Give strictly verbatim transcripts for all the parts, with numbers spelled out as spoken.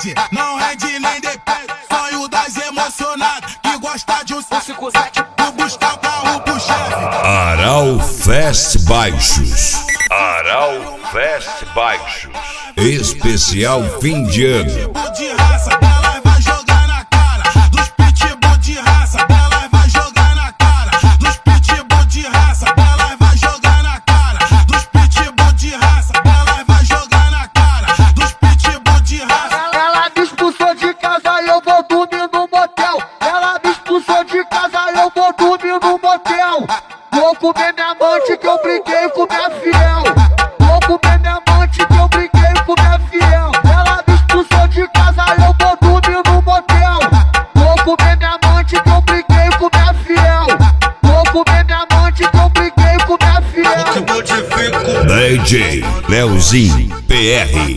perde, não rende nem depende. Sonho das emocionadas que gosta de um cinco sete. Vou buscar o carro pro chefe. Aral Fest Baixos. Aral Fest Baixos. Especial fim de ano. De raça, ela vai jogar na cara. Dos pitbull de raça, ela vai jogar na cara. Dos pitbull de raça, ela vai jogar na cara. Dos pitbull de raça, ela vai jogar na cara. Dos pitbull de raça. Ela me expulsou de casa e eu vou dormir no motel. Ela me expulsou de casa e eu vou dormir no motel. Vou comer minha amante que eu briguei com minha fiel. Vou comer minha amante que eu briguei com minha fiel. Ela me expulsou de casa e eu vou dormir no motel. Vou comer minha amante que eu briguei com minha fiel. Vou comer minha amante que eu briguei com minha fiel. D J Leozinho P R.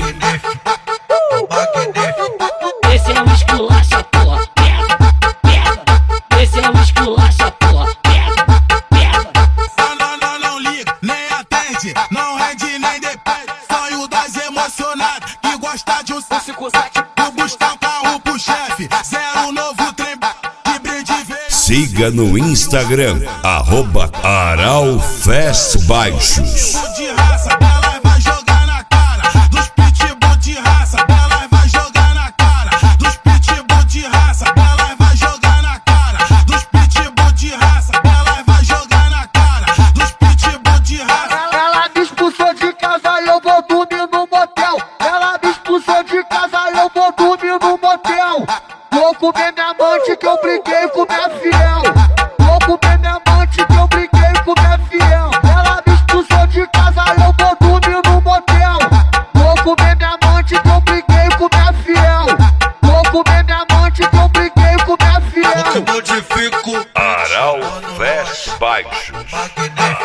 Esse é um esculacha, porra, pega, pega. Esse é um esculacha, porra, pega, pega. Não, não, não, não liga, nem atende, não rende nem depende. Sonho das emocionadas que gosta de um cinco sete. Vou buscar o carro pro chefe, zero novo trem de brinde verde. Siga no Instagram, arroba Aral Fest Baixos. De raça, ela vai jogar na cara. Dos pitbull de raça, ela vai jogar na cara. Dos pitbull de raça, ela vai jogar na cara. Dos pitbull de raça, ela vai jogar na cara. Dos pitbull de raça. Ela me expulsou de casa e eu vou dormir no motel. Ela me expulsou de casa e eu vou dormir no motel. Vou comer minha amante que eu briguei com minha fiel. Vou comer minha amante que eu briguei com minha fiel. Ela me expulsou de casa e eu vou dormir no motel. Vou comer minha amante que eu briguei com minha fiel. Vou comer minha amante que eu briguei com minha fiel. Aral Fest Baixos.